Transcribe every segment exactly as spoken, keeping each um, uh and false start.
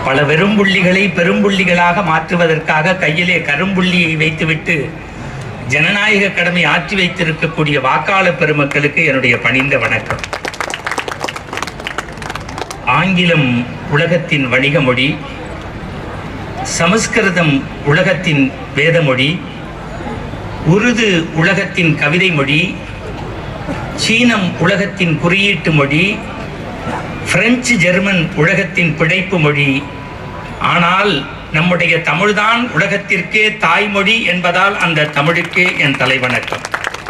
பல வெறும்புள்ளிகளை பெரும்புள்ளிகளாக மாற்றுவதற்காக கையிலே கரும்புள்ளியை வைத்துவிட்டு ஜனநாயக கடமை ஆற்றி வைத்திருக்கக்கூடிய வாக்காளர் பெருமக்களுக்கு என்னுடைய பணிந்த வணக்கம். ஆங்கிலம் உலகத்தின் வணிக மொழி, சமஸ்கிருதம் உலகத்தின் வேதமொழி, உருது உலகத்தின் கவிதை மொழி, சீனம் உலகத்தின் குறியீட்டு மொழி, பிரெஞ்சு ஜெர்மன் உலகத்தின் பிழைப்பு மொழி. ஆனால் நம்முடைய தமிழ்தான் உலகத்திற்கே தாய்மொழி என்பதால் அந்த தமிழுக்கே என் தலைவணக்கம்.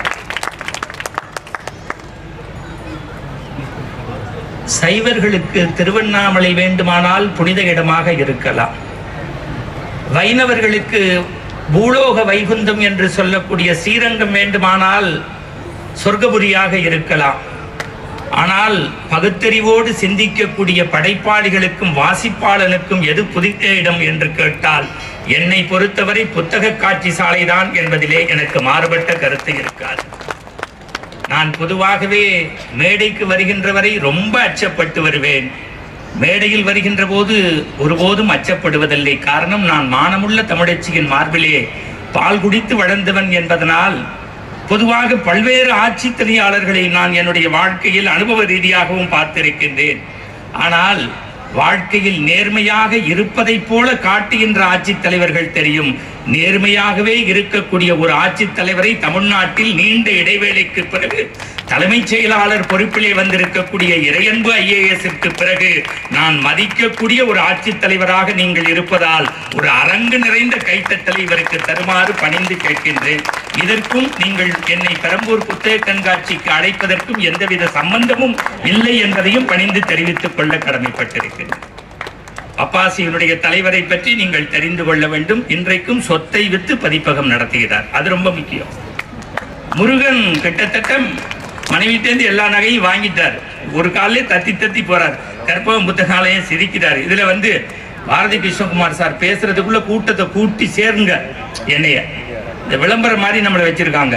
சைவர்களுக்கு திருவண்ணாமலை வேண்டுமானால் புனித இடமாக இருக்கலாம். வைணவர்களுக்கு பூலோக வைகுந்தம் என்று சொல்லக்கூடிய ஸ்ரீரங்கம் வேண்டுமானால் சொர்க்கபுரியாக இருக்கலாம். ஆனால் பகுத்தறிவோடு சிந்திக்கக்கூடிய படைப்பாளிகளுக்கும் வாசிப்பாளனுக்கும் எது புதித்த இடம் என்று கேட்டால் என்னை பொறுத்தவரை புத்தக காட்சி சாலைதான் என்பதிலே எனக்கு மாறுபட்ட கருத்து இருக்காது. நான் பொதுவாகவே மேடைக்கு வருகின்ற வரை ரொம்ப அச்சப்பட்டு வருவேன். மேடையில் வருகின்ற போது ஒருபோதும் அச்சப்படுவதில்லை. காரணம், நான் மானமுள்ள தமிழச்சியின் மார்பிலே பால் குடித்து வளர்ந்தவன் என்பதனால் பொதுவாக பல்வேறு ஆட்சி தனியாளர்களை நான் என்னுடைய வாழ்க்கையில் அனுபவ ரீதியாகவும் பார்த்திருக்கின்றேன். ஆனால் வாழ்க்கையில் நேர்மையாக இருப்பதைப் போல காட்டுகின்ற ஆட்சி தலைவர்கள் தெரியும். நேர்மையாகவே இருக்கக்கூடிய ஒரு ஆட்சி தலைவரை தமிழ்நாட்டில் நீண்ட இடைவேளைக்கு பிறகு தலைமைச் செயலாளர் பொறுப்பிலே வந்திருக்கக்கூடிய இறையன்பு ஐஏஎஸ்க்கு பிறகு நான் மதிக்கக்கூடிய ஒரு ஆட்சி தலைவராக நீங்கள் இருப்பதால் ஒரு அரங்கு நிறைந்த கைத்தட்டலை இவருக்கு தருமாறு பணிந்து கேட்கின்றேன். இதற்கும் நீங்கள் என்னை பெரம்பூர் புத்தக கண்காட்சிக்கு அழைப்பதற்கும் எந்தவித சம்பந்தமும் இல்லை என்பதையும் பணிந்து தெரிவித்துக் கொள்ள கடமைப்பட்டிருக்கிறேன். அப்பாசியினுடைய தலைவரை பற்றி நீங்கள் தெரிந்து கொள்ள வேண்டும். இன்றைக்கும் சொத்தை வித்து பதிப்பகம் நடத்துகிறார். அது ரொம்ப முக்கியம். முருகன் கிட்டத்தட்ட மனைவிட்டேந்து எல்லா நகையும் வாங்கிட்டார். ஒரு காலிலே தத்தி தத்தி போறார். கற்பகம் புத்தகாலயம் சிரிக்கிறார். இதுல வந்து பாரதி கிருஷ்ணகுமார் சார் பேசுறதுக்குள்ள கூட்டத்தை கூட்டி சேருங்க. என்னைய இந்த விளம்பரம் மாதிரி நம்மளை வச்சிருக்காங்க.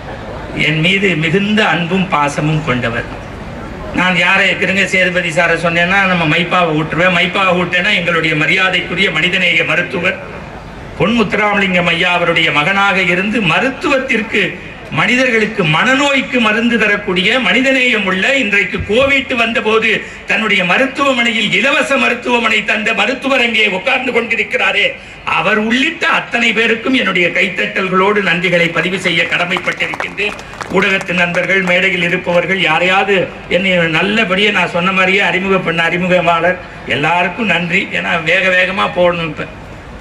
என் மீது மிகுந்த அன்பும் பாசமும் கொண்டவர். நான் யாரை இருக்கிறங்க சேதுபதி சாரை சொன்னேன்னா நம்ம மைப்பாவை விட்டுருவேன். மைப்பாவை விட்டேன்னா எங்களுடைய மரியாதைக்குரிய மனிதநேய மருத்துவர் பொன் முத்துராமலிங்கம் ஐயா அவருடைய மகனாக இருந்து மருத்துவத்திற்கு, மனிதர்களுக்கு மனநோய்க்கு மருந்து தரக்கூடிய மனிதநேயம் உள்ள, இன்றைக்கு கோவிட் வந்த போது தன்னுடைய மருத்துவமனையில் இலவச மருத்துவமனை தந்த மருத்துவர் அங்கே உட்கார்ந்து கொண்டிருக்கிறாரே, அவர் உள்ளிட்ட அத்தனை பேருக்கும் என்னுடைய கைத்தட்டல்களோடு நன்றிகளை பதிவு செய்ய கடமைப்பட்டிருக்கின்றேன். ஊடகத்து நண்பர்கள், மேடையில் இருப்பவர்கள், யாரையாவது என்னை நல்லபடியே நான் சொன்ன மாதிரியே அறிமுக பண்ண அறிமுகமாளர் எல்லாருக்கும் நன்றி. ஏன்னா வேக வேகமா போடணும். இப்ப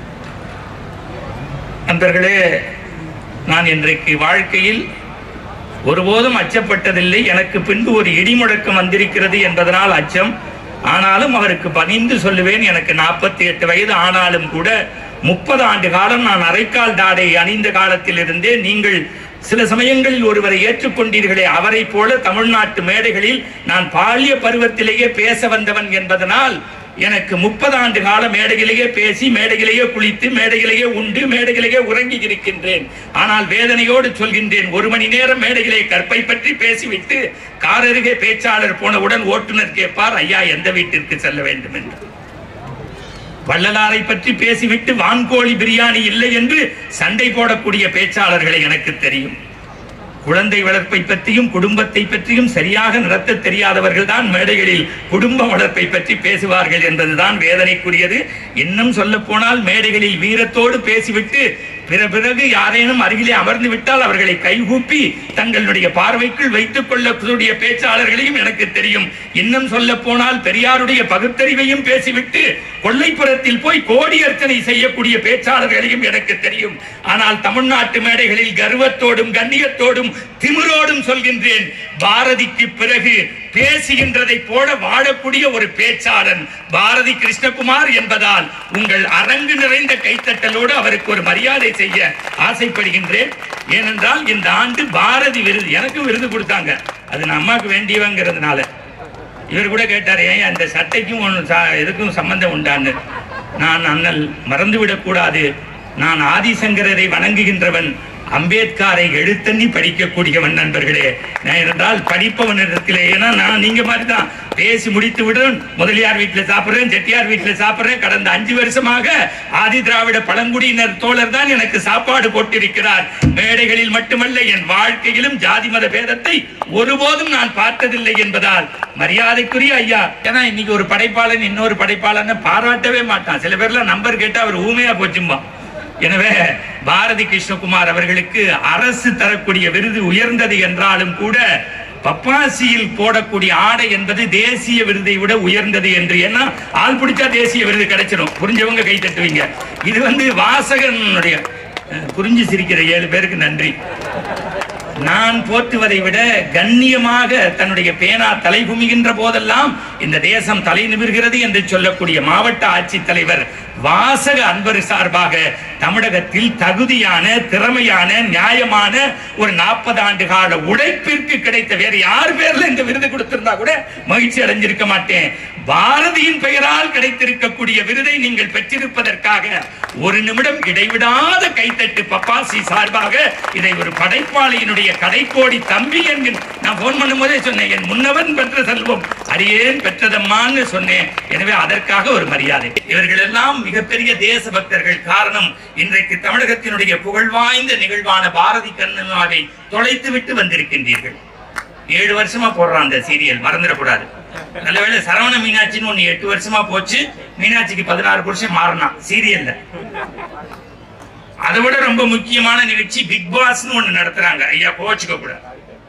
நண்பர்களே, நான் இன்றைக்கு வாழ்க்கையில் ஒருபோதும் அச்சப்பட்டதில்லை. எனக்கு பின்பு ஒரு இடிமுழக்கம் வந்திருக்கிறது என்பதனால் அச்சம். ஆனாலும் அவருக்கு பணிந்து சொல்லுவேன், எனக்கு நாற்பத்தி எட்டு வயது ஆனாலும் கூட முப்பது ஆண்டு காலம் நான் அரைக்கால் தாடை அணிந்த காலத்தில் இருந்தே நீங்கள் சில சமயங்களில் ஒருவரை ஏற்றுக்கொண்டீர்களே, அவரை போல தமிழ்நாட்டு மேடைகளில் நான் பாலிய பருவத்திலேயே பேச வந்தவன் என்பதனால் எனக்கு முப்பது ஆண்டு கால மேடையிலேயே பேசி, மேடையிலேயே குளித்து, மேடையிலேயே உண்டு, மேடையிலேயே உறங்கி இருக்கின்றேன். ஆனால் வேதனையோடு சொல்கின்றேன், ஒரு மணி நேரம் மேடையிலே கற்பை பற்றி பேசிவிட்டு காரருகே பேச்சாளர் போனவுடன் ஓட்டுநர் கேட்பார், ஐயா எந்த வீட்டிற்கு செல்ல வேண்டும் என்று. வள்ளலாரை பற்றி பேசிவிட்டு வான்கோழி பிரியாணி இல்லை என்று சண்டை போடக்கூடிய பேச்சாளர்களை எனக்கு தெரியும். குழந்தை வளர்ப்பை பற்றியும் குடும்பத்தை பற்றியும் சரியாக நடத்த தெரியாதவர்கள் தான் மேடைகளில் குடும்ப வளர்ப்பை பற்றி பேசுவார்கள் என்பதுதான் வேதனைக்குரியது. இன்னும் சொல்ல போனால் மேடைகளில் வீரத்தோடு பேசிவிட்டு பிற பிறகு யாரேனும் அருகிலே அமர்ந்து விட்டால் அவர்களை கைகூப்பி தங்களுடைய பார்வைக்குள் வைத்துக் கொள்ளக்கூடிய பேச்சாளர்களையும் எனக்கு தெரியும். இன்னும் சொல்ல போனால் பெரியாருடைய பகுத்தறிவையும் பேசிவிட்டு கொல்லைப்புறத்தில் போய் கோடி அர்ச்சனை செய்யக்கூடிய பேச்சாளர்களையும் எனக்கு தெரியும். ஆனால் தமிழ்நாட்டு மேடைகளில் கர்வத்தோடும் கண்ணியத்தோடும் திமிரோடும் சொல்கின்றேன், பாரதிக்கு பிறகு பேசுகின்றதை போல வாழக்கூடிய ஒரு பேச்சாளன் பாரதி கிருஷ்ணகுமார் என்பதால் உங்கள் அரங்கு நிறைந்த கைத்தட்டலோடு அவருக்கு ஒரு மரியாதை செய்ய ஆசைப்படுகின்றேன். ஏனென்றால் இந்த ஆண்டு பாரதி விருது எனக்கு விருது கொடுத்தாங்க. அது நான் அம்மாவுக்கு வேண்டியவங்கிறதுனால. இவர் கூட கேட்டார், ஏன் அந்த சட்டைக்கும் எதுக்கும் சம்பந்தம் உண்டான்னு. நான் அண்ணல் மறந்துவிடக் கூடாது, நான் ஆதிசங்கரரை வணங்குகின்றவன். அம்பேத்கரை எழுத்தண்ணி படிக்கக்கூடியவன் நண்பர்களே. என்றால் படிப்பவனிடத்திலே, ஏன்னா நான் நீங்க மாதிரிதான் பேசி முடித்து விடும். முதலியார் வீட்டில் சாப்பிடுறேன், செட்டியார் வீட்டில் சாப்பிடுறேன். கடந்த அஞ்சு வருஷமாக ஆதி திராவிட பழங்குடியினர் தோழர் தான் எனக்கு சாப்பாடு போட்டிருக்கிறார். மேடைகளில் மட்டுமல்ல, என் வாழ்க்கையிலும் ஜாதி மத பேதத்தை ஒருபோதும் நான் பார்த்ததில்லை என்பதால் மரியாதைக்குரிய ஐயா. ஏன்னா இன்னைக்கு ஒரு படைப்பாளன் இன்னொரு படைப்பாளன் பாராட்டவே மாட்டான். சில பேர்லாம் நம்பர் கேட்டா அவர் ஊமையா போச்சும்பா. எனவே பாரதி கிருஷ்ணகுமார் அவர்களுக்கு அரசு தரக்கூடிய விருது உயர்ந்தது என்றாலும் கூட பப்பாசியில் போடக்கூடிய ஆடை என்பது தேசிய விருதை விட உயர்ந்தது என்று. ஏன்னா ஆள் பிடிச்சா தேசிய விருது கிடைச்சிடும், புரிஞ்சவங்க கை தட்டுவீங்க. இது வந்து வாசகனுடைய புரிஞ்சு சிரிக்கிற ஏழு பேருக்கு நன்றி. நான் போற்றுவதை விட கண்ணியமாக தன்னுடைய பேனா தலை குமிகின்ற போதெல்லாம் இந்த தேசம் தலை நிமிர்கிறது என்று சொல்லக்கூடிய மாவட்ட ஆட்சித்தலைவர் வாசக அன்பர் சார்பாக தமிழகத்தில் தகுதியான, திறமையான, நியாயமான ஒரு நாற்பது ஆண்டு கால உழைப்பிற்கு கிடைத்த வேறு யார் பேர்ல இந்த விருது கொடுத்திருந்தா கூட மகிழ்ச்சி அடைஞ்சிருக்க மாட்டேன். பாரதியின் பெயரால் கிடைத்திருக்கக்கூடிய விருதை நீங்கள் பெற்றிருப்பதற்காக ஒரு நிமிடம் இடைவிடாத கைத்தட்டு பப்பாசி சார்பாக இதை ஒரு படைப்பாளியினுடைய கடைக்கோடி தம்பி என்கிற நான் போன் பண்ணும் போதே சொன்னேன், என் முன்னவன் பெற்ற செல்வம் அரியேன் பெற்றதம்மான்னு சொன்னேன். எனவே அதற்காக ஒரு மரியாதை. இவர்கள் எல்லாம் மிகப்பெரிய தேசபக்தர்கள். காரணம், இன்றைக்கு தமிழகத்தினுடைய புகழ்வாய்ந்த நிகழ்வான பாரதி கண்ணம்மாவை தொலைத்து விட்டு வந்திருக்கின்றீர்கள். ஏழு வருஷமா போடுறான் அந்த சீரியல், மறந்துடக்கூடாது. நல்லவேளை சரவண மீனாட்சின்னு ஒண்ணு எட்டு வருஷமா போச்சு. மீனாட்சிக்கு பதினாறு வருஷம் மாறினான் சீரியல்ல. அதை விட ரொம்ப முக்கியமான நிகழ்ச்சி பிக் பாஸ்னு ஒண்ணு நடத்துறாங்க. ஐயா கோச்சுக்க கூடாது.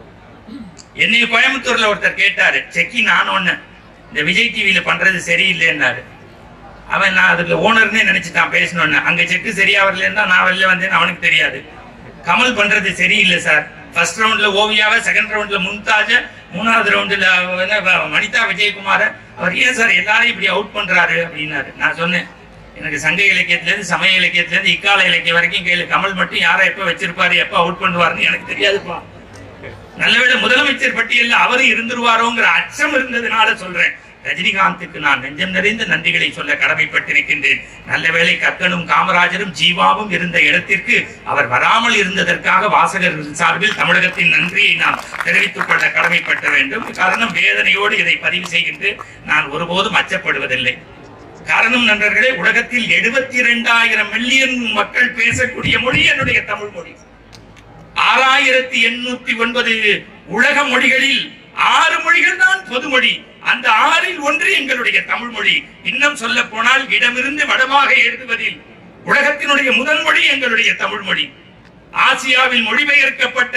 என்னைய கோயம்புத்தூர்ல ஒருத்தர் கேட்டாரு, செக்கி நான் ஒண்ணு இந்த விஜய் டிவியில பண்றது சரியில்லைன்னாரு. அவன் நான் அதுக்கு ஓனர்னே நினைச்சுட்டான் பேசணும்னு. அங்க செக்கு சரியா வரலன்னா நான் வெளில வந்தேன்னு அவனுக்கு தெரியாது. கமல் பண்றது சரியில்லை சார். ஃபர்ஸ்ட் ரவுண்ட்ல ஓவியாவை, செகண்ட் ரவுண்ட்ல மும்தாஜ, மூணாவது ரவுண்ட்ல வனிதா விஜயகுமார. அவர் ஏன் சார் எல்லாரையும் இப்படி அவுட் பண்றாரு அப்படின்னாரு. நான் சொன்னேன், எனக்கு சங்க இலக்கியத்துல இருந்து சமய இலக்கியத்துல இருந்து இக்கால இலக்கியம் வரைக்கும் கேளு. கமல் மட்டும் யாரை எப்ப வச்சிருப்பாரு, எப்ப அவுட் பண்ணுவாருன்னு எனக்கு தெரியாதுப்பா. நல்லவேளை முதலமைச்சர் பட்டியலில் அவரு இருந்துருவாரோங்கிற அச்சம் இருந்ததுனால சொல்றேன். ரஜினிகாந்துக்கு நான் நெஞ்சம் நிறைந்த நன்றிகளை சொல்ல கடமைப்பட்டிருக்கின்றேன். நல்ல வேளை கக்கனும் காமராஜரும் ஜீவாவும் இருந்த இடத்திற்கு அவர் வராமல் இருந்ததற்காக வாசகர் சார்பில் தமிழகத்தின் நன்றியை நாம் தெரிவித்துக் கொள்ள கடமைப்பட்ட வேண்டும். காரணம், வேதனையோடு இதை பதிவு செய்கின்றேன். நான் ஒருபோதும் அச்சப்படுவதில்லை. காரணம் நண்பர்களே, உலகத்தில் எழுபத்தி இரண்டாயிரம் மில்லியன் மக்கள் பேசக்கூடிய மொழி என்னுடைய தமிழ் மொழி. ஆறாயிரத்தி எண்ணூத்தி ஒன்பது உலக மொழிகளில் ஆறு மொழிகள் தான் பொதுமொழி. அந்த ஆறில் ஒன்று எங்களுடைய தமிழ் மொழி. இன்னும் சொல்ல போனால் இடமிருந்து வடமாக எழுதுவதில் உலகத்தினுடைய முதல் மொழி எங்களுடைய தமிழ் மொழி. ஆசியாவில் மொழிபெயர்க்கப்பட்ட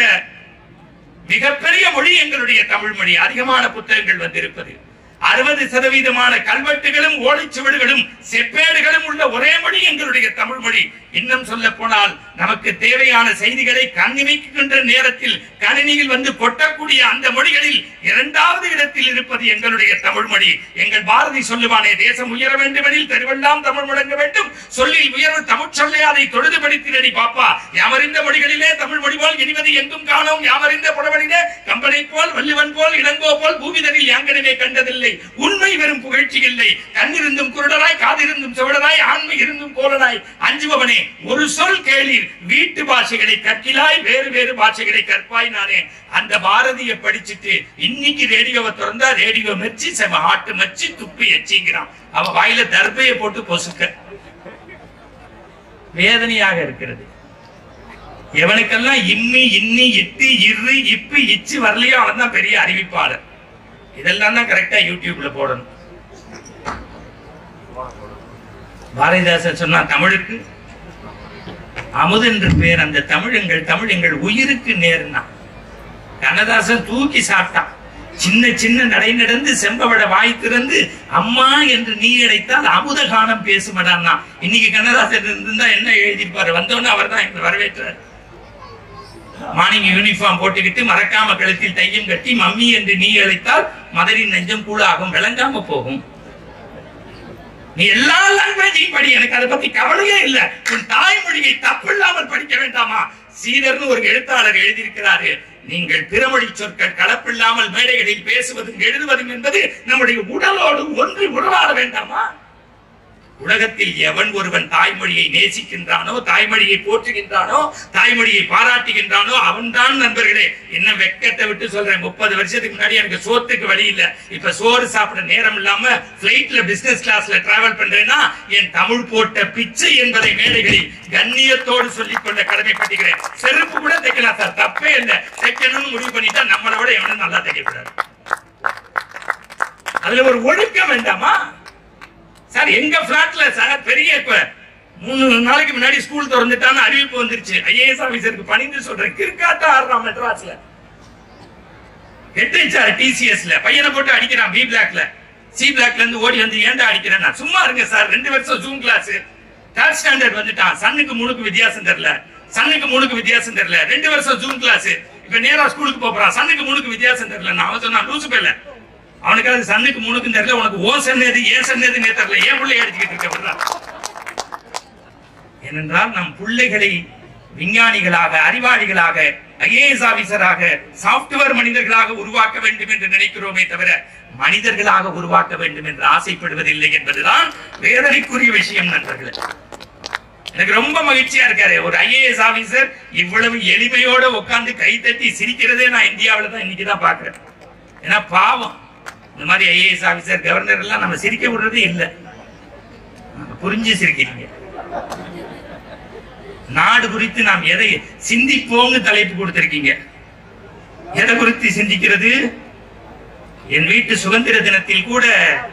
மிகப்பெரிய மொழி எங்களுடைய தமிழ் மொழி. அதிகமான புத்தகங்கள் வந்திருப்பது, அறுபது சதவீதமான கல்வெட்டுகளும் ஓலைச்சுவடுகளும் செப்பேடுகளும் உள்ள ஒரே மொழி எங்களுடைய தமிழ் மொழி. இன்னும் சொல்ல போனால் நமக்கு தேவையான செய்திகளை கண்ணிமைக்கின்ற நேரத்தில் கணினியில் வந்து கொட்டக்கூடிய அந்த மொழிகளில் இரண்டாவது இடத்தில் இருப்பது எங்களுடைய தமிழ் மொழி. எங்கள் பாரதி சொல்லுவானே, தேசம் உயர வேண்டுமெனில் தெருவெல்லாம் தமிழ் முழங்க வேண்டும், சொல்லில் உயர்வு தமிழ் சொல்லே அதை தொழுது படித்திரடி பாப்பா. யாமறிந்த மொழிகளிலே தமிழ் மொழி போல் இனிமதி எங்கும் காணோம், யாமறிந்த புலவனிலே கம்பனை போல் வள்ளுவன் போல் இளங்கோ போல் பூமிதனில் யாங்கனவே கண்டதில்லை. உண்மை வெறும் புகழ்ச்சி இல்லை. கண்ணிருந்தும் குருடராய், காதிருந்தும் செவிடராய், ஆண்மை இருந்தும் கோலனாய் அஞ்சுபவனே ஒரு சொல் கேளீர், வீட்டு பாஷைகளை கற்கிலாய், வேறு வேறு பாஷைகளை கற்பாய். நானே அந்த பாரதியை படிச்சுட்டு இன்னைக்கு ரேடியோவை திறந்தா ரேடியோ மெச்சி செம ஆட்டு மச்சி துப்பி எச்சிங்கிறான். அவன் வாயில தர்பையை போட்டு பொசுக்க வேதனையாக இருக்கிறது. எவனுக்கெல்லாம் இம்மி இன்னி இட்டு இரு இப்பு இச்சு வரலையோ அவன் தான் பெரிய அறிவிப்பாளர். இதெல்லாம் தான் கரெக்டா யூடியூப்ல போடணும். பாரதிதாசன் சொன்னா தமிழுக்கு அமுது என்று பேர். அந்த தமிழ் எங்கள் தமிழ் எங்கள் உயிருக்கு நேர்னா. கண்ணதாசன் தூக்கி சாப்பிட்டான். சின்ன சின்ன நடை நடந்து செம்பவட வாய் திறந்து அம்மா என்று நீ அழைத்தால் அமுத கானம் பேசுமடான்னா. இன்னைக்கு கண்ணதாசன் இருந்தா என்ன எழுதியிருப்பாரு? வந்தோன்னு அவர் தான் எங்களை வரவேற்றார். மார்னிங் யூனிஃபார்ம் போட்டுக்கிட்டு மறக்காம கழுத்தில் தையம் கட்டி மம்மி என்று நீ அழைத்தால் மதரின் நெஞ்சம் கூடாகும், விளங்காம போகும். நீ எல்லா லாங்குவேஜையும் படி, எனக்கு அதை பத்தி கவலையே இல்ல. உன் தாய்மொழியை தப்பில்லாமல் படிக்க வேண்டாமா? சீதர்னு ஒரு எழுத்தாளர் எழுதியிருக்கிறாரு, நீங்கள் பிறமொழி சொற்கள் கலப்பில்லாமல் மேடைகளில் பேசுவதும் எழுதுவதும் என்பது நம்முடைய உடலோடு ஒன்று உறவாட வேண்டாமா? உலகத்தில் எவன் ஒருவன் தாய்மொழியை நேசிக்கின்றானோ, தாய்மொழியை போற்றுகின்றானோ, தாய்மொழியை பாராட்டுகின்றானோ அவன்தான் நண்பர்களே. என்ன வெக்கத்தை விட்டு சொல்றேன், முப்பது வருஷத்துக்கு முன்னாடி எனக்கு சோத்துக்கு வழி இல்ல, இப்ப சோறு சாப்பிட நேரம் இல்லாம பிளைட்ல பிசினஸ் கிளாஸ்ல டிராவல் பண்றேன்னா என் தமிழ் போட்ட பிச்சை என்பதை மேடைகளில் கண்ணியத்தோடு சொல்லிக் கொள்ள கடமைப்பட்டுகிறேன். செருப்பு கூட தைக்கலாம் சார், தப்பே இல்லை. தைக்கணும்னு முடிவு பண்ணிட்டா நம்மளை விட எவனும் நல்லா தைக்கக்கூடாது. அதுல ஒரு ஒழுக்கம் வேண்டாமா சார்? எங்க பிளாட்ல சார் பெரிய இப்ப மூணு நாளைக்கு முன்னாடி ஸ்கூல் திறந்துட்டான்னு அறிவிப்பு வந்துருச்சு. ஐஏஎஸ் ஆபீசருக்கு பணிந்து சொல்றேன், கிரிக்கெட் ஆடுறான் மெட்ராஸ்ல, ஹெட்ஹெச்ஆர் டிசிஎஸ்ல பையனை போட்டு அடிக்கிறான். பி பிளாக்ல சி பிளாக்ல இருந்து ஓடி வந்து ஏன்டா அடிக்கிறேன்? சும்மா இருங்க சார், ரெண்டு வருஷம் ஜூம் கிளாஸ், தேர்ட் ஸ்டாண்டர்ட் வந்துட்டான். சன்னுக்கு மூணுக்கு வித்தியாசம் தெரியல, சன்னுக்கு மூணுக்கு வித்தியாசம் தெரியல. ரெண்டு வருஷம் ஜூம் கிளாஸ், இப்ப நேரா ஸ்கூலுக்கு போறான். சன்னுக்கு மூணுக்கு வித்தியாசம் தெரியல. நான் அவன் சொன்னா லூசு பேல, அவனுக்கு அது சன்னுக்கு மூணுக்கும் தெரியல, உனக்கு ஓ சன்னது ஏன் சன்னதுன்னே தெரியல, ஏன் பிள்ளை அடிச்சுக்கிட்டு இருக்க? ஏனென்றால் நம் பிள்ளைகளை விஞ்ஞானிகளாக, அறிவாளிகளாக, ஐஏஎஸ் ஆபீசராக, சாப்ட்வேர் மனிதர்களாக உருவாக்க வேண்டும் என்று நினைக்கிறோமே தவிர மனிதர்களாக உருவாக்க வேண்டும் என்று ஆசைப்படுவதில்லை என்பதுதான் வேதனைக்குரிய விஷயம் நண்பர்களே. எனக்கு ரொம்ப மகிழ்ச்சியா இருக்காரு ஒரு ஐஏஎஸ் ஆபீசர் இவ்வளவு எளிமையோட உட்கார்ந்து கை தட்டி சிரிக்கிறதே நான் இந்தியாவில தான் இன்னைக்குதான் பாக்குறேன். ஏன்னா பாவம், இந்த மாதிரி ஐஏஎஸ் ஆபீசர், கவர்னர் எல்லாம் நம்ம சிரிக்க விடுறதே இல்லை. புரிஞ்சு சிரிக்கிறீங்க. நாடு குறித்து நாம் எதை சிந்திப்போம்னு தலைப்பு கொடுத்திருக்கீங்க. எதை குறித்து சிந்திக்கிறது? என் வீட்டு சுதந்திர தினத்தில் கூட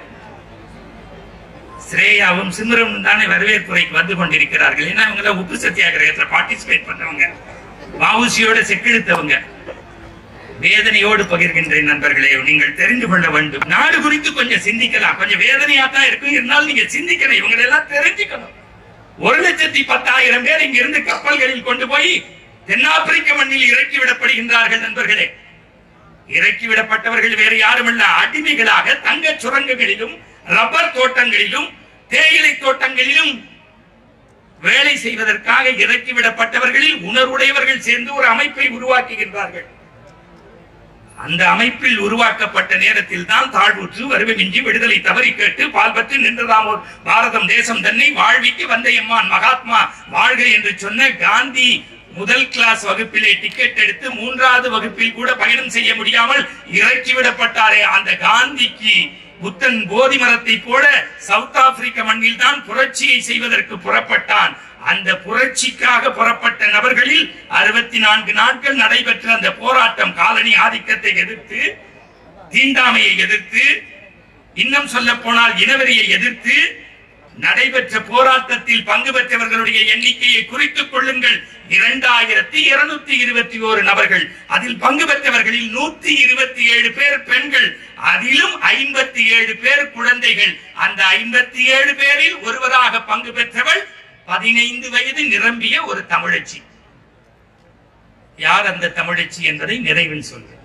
ஸ்ரேயாவும் சிம்ரனும் தானே வரவேற்புரைக்கு வந்து கொண்டிருக்கிறார்கள். ஏன்னா இவங்க உப்பு சத்தியாகிரகத்தில் பார்ட்டிசிபேட் பண்ணவங்க, வஉசியோட செக்கெடுத்தவங்க. வேதனையோடு பகிர்கின்றேன் நண்பர்களே, நீங்கள் தெரிந்து கொள்ள வேண்டும். நாடு குறித்து கொஞ்சம் சிந்திக்கலாம். கொஞ்சம் வேதனையா தான் இருக்கும், இருந்தாலும் நீங்க சிந்திக்கணும். இவங்க எல்லாம் தெரிஞ்சுக்கணும். ஒரு லட்சத்தி பத்தாயிரம் பேர் இங்கிருந்து கப்பல்களில் கொண்டு போய் தென்னாப்பிரிக்க மண்ணில் இறக்கிவிடப்படுகின்றார்கள் நண்பர்களே. இறக்கிவிடப்பட்டவர்கள் வேறு யாருமல்ல, அடிமைகளாக தங்க சுரங்கங்களிலும் ரப்பர் தோட்டங்களிலும் தேயிலை தோட்டங்களிலும் வேலை செய்வதற்காக இறக்கிவிடப்பட்டவர்களில் உணர்வுடையவர்கள் சேர்ந்து ஒரு அமைப்பை உருவாக்குகின்றார்கள். அந்த அமைப்பில் உருவாக்கப்பட்ட நேரத்தில் தான் தாழ்வுற்று வருவை மிஞ்சி விடுதலை தவறி கேட்டு பால் பற்றி நின்றதாமோர் பாரதம் தேசம் தன்னை வாழ்விக்கு வந்த எம்மான் மகாத்மா வாழ்க என்று சொன்ன காந்தி முதல் கிளாஸ் வகுப்பிலே டிக்கெட் எடுத்து மூன்றாவது வகுப்பில் கூட பயணம் செய்ய முடியாமல் இறக்கிவிடப்பட்டாரே, அந்த காந்திக்கு புத்தன் போதி மரத்தை போல சவுத் ஆப்பிரிக்க மண்ணில் தான் புரட்சியை செய்வதற்கு புறப்பட்டான். அந்த புரட்சிக்காக புறப்பட்ட நபர்களில் அறுபத்தி நான்கு நாட்கள் நடைபெற்ற அந்த போராட்டம், காலனி ஆதிக்கத்தை எதிர்த்து, தீண்டாமையை எதிர்த்து, இன்னும் சொல்ல போனால் இனவெறியை எதிர்த்து நடைபெற்ற போராட்டத்தில் பங்கு பெற்றவர்களுடைய எண்ணிக்கையை குறித்துக் கொள்ளுங்கள். இரண்டாயிரத்தி இருநூத்தி இருபத்தி ஓரு நபர்கள். அதில் பங்கு பெற்றவர்களில் நூத்தி இருபத்தி ஏழு பேர் பெண்கள், அதிலும் ஐம்பத்தி ஏழு பேர் குழந்தைகள். அந்த ஐம்பத்தி ஏழு பேரில் ஒருவராக பங்கு பெற்றவள் பதினைந்து வயது நிரம்பிய ஒரு தமிழச்சி. யார் அந்த தமிழச்சி என்பதை நிறைவில் சொல்கிறேன்.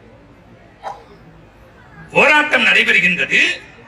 போராட்டம் நடைபெறுகின்றது.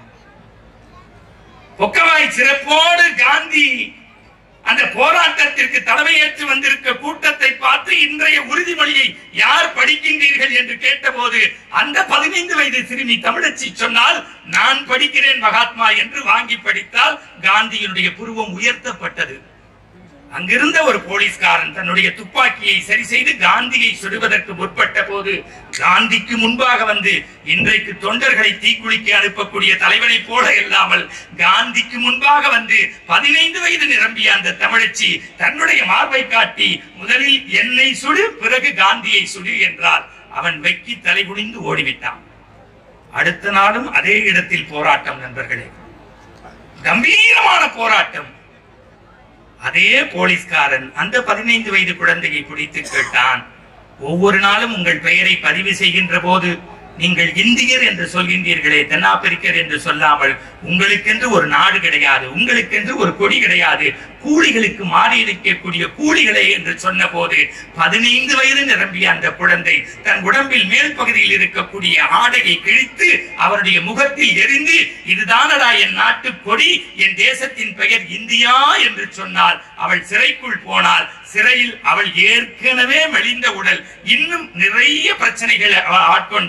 பொக்கவாய் சிறப்போடு காந்தி அந்த போராட்டத்திற்கு தலைமையேற்று வந்திருக்க கூட்டத்தை பார்த்து இன்றைய உறுதிமொழியை யார் படிக்கின்றீர்கள் என்று கேட்டபோது அந்த பதினைந்து வயது சிறுமி தமிழச்சி சொன்னால், நான் படிக்கிறேன் மகாத்மா என்று வாங்கி படித்தால் காந்தியினுடைய புருவம் உயர்த்தப்பட்டது. அங்கிருந்த ஒரு போலீஸ்காரன் தன்னுடைய துப்பாக்கியை சரி செய்து காந்தியை சுடுவதற்கு முற்பட்ட போது காந்திக்கு முன்பாக வந்து, இன்றைக்கு தொண்டர்களை தீக்குளிக்க அனுப்பக்கூடிய தலைவனை போல இல்லாமல் காந்திக்கு முன்பாக வந்து பதினைந்து வயது நிரம்பிய அந்த தமிழச்சி தன்னுடைய மார்பை காட்டி, முதலில் என்னை சுடு, பிறகு காந்தியை சுடு என்றார். அவன் வெக்கி தலைகுனிந்து ஓடிவிட்டான். அடுத்த நாளும் அதே இடத்தில் போராட்டம் நண்பர்களே, கம்பீரமான போராட்டம். அதே போலீஸ்காரன் அந்த பதினைந்து வயது குழந்தையை பிடித்து கேட்டான், ஒவ்வொரு நாளும் உங்கள் பெயரை பதிவு செய்கின்ற போது நீங்கள் இந்தியர் என்று சொல்கின்றீர்களே, தென்னாப்பிரிக்கர் என்று சொல்லாமல் உங்களுக்கென்று ஒரு நாடு கிடையாது, உங்களுக்கென்று ஒரு கொடி கிடையாது, கூலிகளுக்கு மாறியிருக்கக்கூடிய கூலிகளே என்று சொன்ன போது பதினைந்து வயது நிரம்பிய அந்த குழந்தை தன் உடம்பில் மேல் பகுதியில் இருக்கக்கூடிய ஆடையை கிழித்து அவருடைய முகத்தில் எரிந்து, இதுதானடா என் நாட்டு கொடி, என் தேசத்தின் பெயர் இந்தியா என்று சொன்னால் அவள் சிறைக்குள் போனாள். சிறையில் அவள் ஏற்கனவே மெலிந்த உடல், இன்னும் நிறைய பிரச்சனைகளை அவள் ஆட்கொண்டாள்.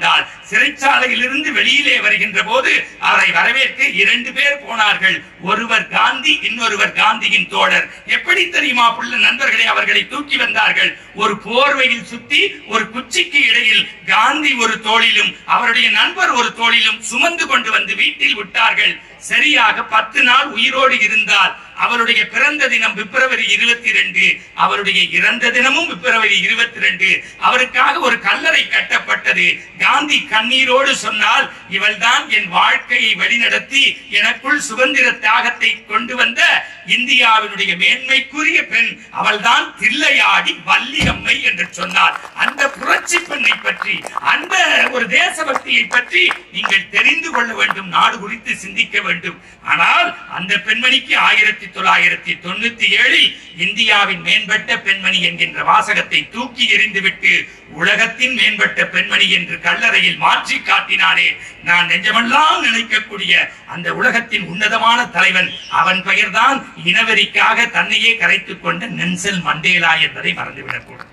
சிறைச்சாலையிலிருந்து வெளியிலே வருகின்ற போது அவரை வரவேற்க இரண்டு பேர் போனார்கள். ஒருவர் காந்தி, இன்னொருவர் காந்தியின் தோழர். எப்படி தெரியுமா புள்ள நண்பர்களே அவர்களை தூக்கி வந்தார்கள்? ஒரு போர்வையில் சுத்தி ஒரு குச்சிக்கு இடையில் காந்தி ஒரு தோளிலும் அவருடைய நண்பர் ஒரு தோளிலும் சுமந்து கொண்டு வந்து வீட்டில் விட்டார்கள். சரியாக பத்து நாள் உயிரோடு இருந்தார். அவருடைய பிறந்த தினம் பிப்ரவரி இருபத்தி இரண்டு, அவருடைய இறந்த தினமும் பிப்ரவரி இருபத்தி இரண்டு. அவருக்காக ஒரு கல்லறை கட்டப்பட்டது. காந்தி கண்ணீரோடு சொன்னால், இவள்தான் என் வாழ்க்கையை வழிநடத்தி எனக்குள் சுதந்திர தியாகத்தை கொண்டு வந்த இந்தியாவினுடைய மேன்மைக்குரிய பெண், அவள்தான் தில்லையாடி வள்ளியம்மை என்று சொன்னார். அந்த புரட்சி பெண்ணை பற்றி, அந்த ஒரு தேசபக்தியை பற்றி நீங்கள் தெரிந்து கொள்ள வேண்டும், நாடு குறித்து சிந்திக்க வேண்டும். ஆனால் அந்த பெண்மணிக்கு ஆயிரத்தி தொள்ளாயிரத்தி தொண்ணூத்தி ஏழில் இந்தியாவின் மேம்பட்ட பெண்மணி என்கின்ற வாசகத்தை தூக்கி எறிந்துவிட்டு உலகத்தின் மேம்பட்ட பெண்மணி என்று கல்லறையில் மாற்றி காட்டினாரே, நான் நெஞ்சமெல்லாம் நினைக்கக்கூடிய அந்த உலகத்தின் உன்னதமான தலைவன், அவன் பெயர்தான் இனவெறிக்காக தன்னையே கரைத்துக் கொண்ட நெல்சன் மண்டேலா என்பதை மறந்துவிடக்கூடாது.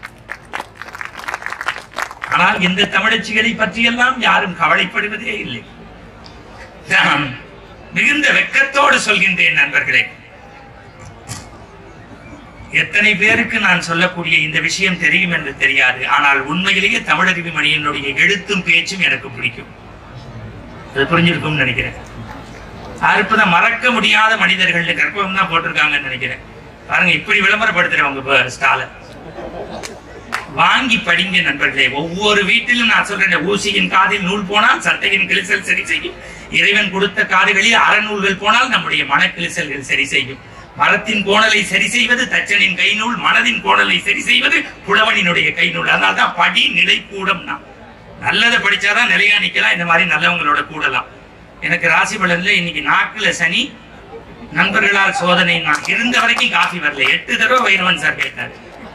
ஆனால் இந்த தமிழச்சிகளை பற்றியெல்லாம் யாரும் கவலைப்படுவதே இல்லை. நான் மிகுந்த வெட்கத்தோடு சொல்கின்றேன் நண்பர்களே, எத்தனை பேருக்கு நான் சொல்லக்கூடிய இந்த விஷயம் தெரியும் என்று தெரியாது. ஆனால் உண்மையிலேயே தமிழருவி மணியினுடைய எழுத்தும் பேச்சும் எனக்கு பிடிக்கும். அது புரிஞ்சிருக்கும் நினைக்கிறேன். அற்புதம், மறக்க முடியாத மனிதர்கள் கற்பகம் தான் போட்டிருக்காங்கன்னு நினைக்கிறேன். பாருங்க, இப்படி விளம்பரப்படுத்துறவங்க ஸ்டால வாங்கி படிங்க நண்பர்களே. ஒவ்வொரு வீட்டிலும் நான் சொல்றேன், ஊசியின் காதில் நூல் போனால் சட்டையின் கிழிசல் சரி செய்யும். இறைவன் கொடுத்த காதுகளில் அறநூல்கள் போனால் நம்முடைய மன கிழிசல்கள் சரி செய்யும். மரத்தின் கோணலை சரி செய்வது தச்சனின் கைநூல், மனதின் கோணலை சரி செய்வது புலவனினுடைய கைநூல். அதனால்தான் படி நிலை கூடம். நான் நல்லதை படிச்சாதான் நிலையா நிக்கலாம். இந்த மாதிரி நல்லவங்களோட கூடலாம். எனக்கு ராசி பலன்ல இன்னைக்கு நாக்குல சனி, நண்பர்களால் சோதனை. நான் இருந்த வரைக்கும் காஃபி வரல. எட்டு தடவை வைரவன் சார் கேட்டார்.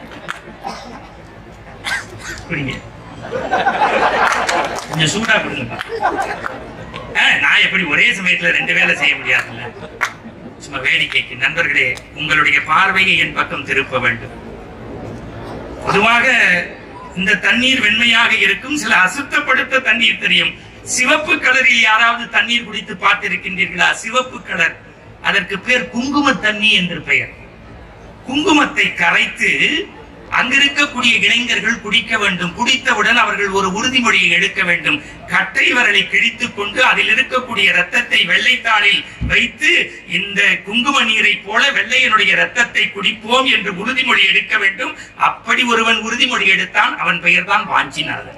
கொஞ்சம் சூடா கொடுங்க. நான் எப்படி ஒரே சமயத்துல ரெண்டு வேலை செய்ய முடியாதுல்ல. சும்மா வேடிக்கைக்கு நண்பர்களே, உங்களுடைய பார்வையை என் பக்கம் திருப்ப வேண்டும். பொதுவாக இந்த தண்ணீர் வெண்மையாக இருக்கும். சில அசுத்தப்படுத்த தண்ணீர் தெரியும். சிவப்பு கலரில் யாராவது தண்ணீர் குடித்து பார்த்திருக்கின்றீர்களா? சிவப்பு கலர், அதற்கு பேர் குங்கும தண்ணி என்று பெயர். குங்குமத்தை கரைத்து அங்கிருக்கக்கூடிய இளைஞர்கள் குடிக்க வேண்டும். குடித்தவுடன் அவர்கள் ஒரு உறுதிமொழியை எடுக்க வேண்டும். கட்டை வரலை கிழித்துக் கொண்டு அதில் இருக்கக்கூடிய ரத்தத்தை வெள்ளைத்தாளில் வைத்து இந்த குங்கும நீரை போல வெள்ளையனுடைய ரத்தத்தை குடிப்போம் என்று உறுதிமொழி எடுக்க வேண்டும். அப்படி ஒருவன் உறுதிமொழி எடுத்தான். அவன் பெயர்தான் வாஞ்சிநாதன்.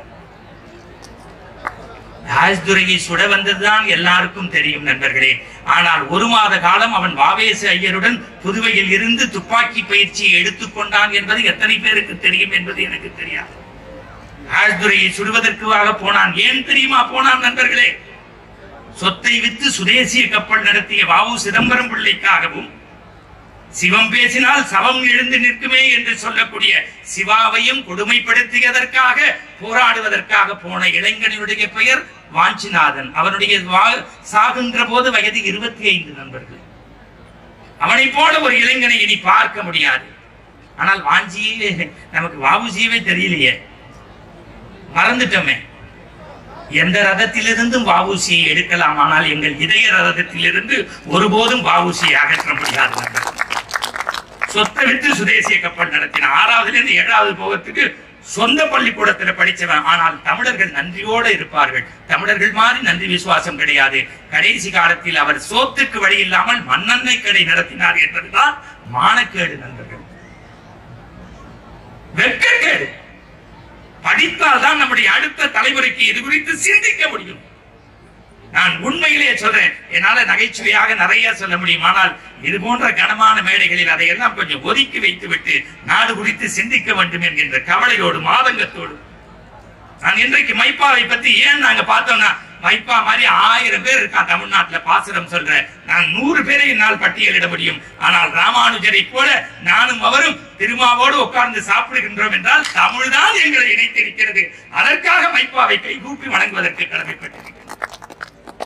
ராஜ்துரையை சுட வந்ததுதான் எல்லாருக்கும் தெரியும் நண்பர்களே. ஆனால் ஒரு மாத காலம் அவன் வாவேசு ஐயருடன் புதுவையில் இருந்து துப்பாக்கி பயிற்சியை எடுத்துக்கொண்டான் என்பது எத்தனை பேருக்கு தெரியும் என்பது எனக்கு தெரியாது. ராஜ்துரையை சுடுவதற்காக போனான். ஏன் தெரியுமா போனான் நண்பர்களே? சொத்தை வித்து சுதேசிய கப்பல் நடத்திய வாவு சிதம்பரம் பிள்ளைக்காகவும், சிவம் பேசினால் சவம் எழுந்து நிற்குமே என்று சொல்லக்கூடிய சிவாவையும் கொடுமைப்படுத்தியதற்காக போராடுவதற்காக போன இளைஞனுடைய பெயர் வாஞ்சிநாதன். அவனுடைய சாகின்ற போது வயது இருபத்தி ஐந்து நண்பர்கள். அவனை போல ஒரு இளைஞனை இனி பார்க்க முடியாது. ஆனால் வாஞ்சியே நமக்கு வாவுசியவே தெரியலையே, மறந்துட்டோமே. எந்த ரதத்திலிருந்தும் வாவூசியை எடுக்கலாம். ஆனால் எங்கள் இதய ரதத்திலிருந்து ஒருபோதும் வாவூசியை அகற்ற முடியாது. சொத்தை விட்டு சுதேசிய கப்பல் நடத்தின. ஆறாவதுல இருந்து ஏழாவது போகத்துக்கு சொந்த பள்ளிக்கூடத்துல படிச்சவன். ஆனால் தமிழர்கள் நன்றியோடு இருப்பார்கள். தமிழர்கள் மாதிரி நன்றி விசுவாசம் கிடையாது. கடைசி காலத்தில் அவர் சோத்துக்கு வழி இல்லாமல் மண்ணெண்ணெய் கடை நடத்தினார் என்பதுதான் மானக்கேடு நண்பர்கள், வெட்கக்கேடு. படித்தால் தான் நம்முடைய அடுத்த தலைமுறைக்கு இது குறித்து சிந்திக்க முடியும். நான் உண்மையிலேயே சொல்றேன். என்னால நகைச்சுவையாக நிறைய சொல்ல முடியும். ஆனால் இது போன்ற கனமான மேடைகளில் அதையெல்லாம் கொஞ்சம் ஒதுக்கி வைத்து விட்டு நாடு குறித்து சிந்திக்க வேண்டும் என்கின்ற கவலையோடு மாதங்கத்தோடு நான் இன்றைக்கு மைப்பாவை பத்தி ஏன் நாங்க பார்த்தோம்னா, மைப்பா மாதிரி ஆயிரம் பேர் இருக்கான் தமிழ்நாட்டுல பாசுரம் சொல்ற. நான் நூறு பேரை என்னால் பட்டியலிட முடியும். ஆனால் ராமானுஜரை போல நானும் அவரும் திருமாவோடு உட்கார்ந்து சாப்பிடுகின்றோம் என்றால் தமிழ்தான் எங்களை இணைத்திருக்கிறது. அதற்காக மைப்பாவை கைகூப்பி வணங்குவதற்கு கடமைப்பட்டிருக்கிறேன்.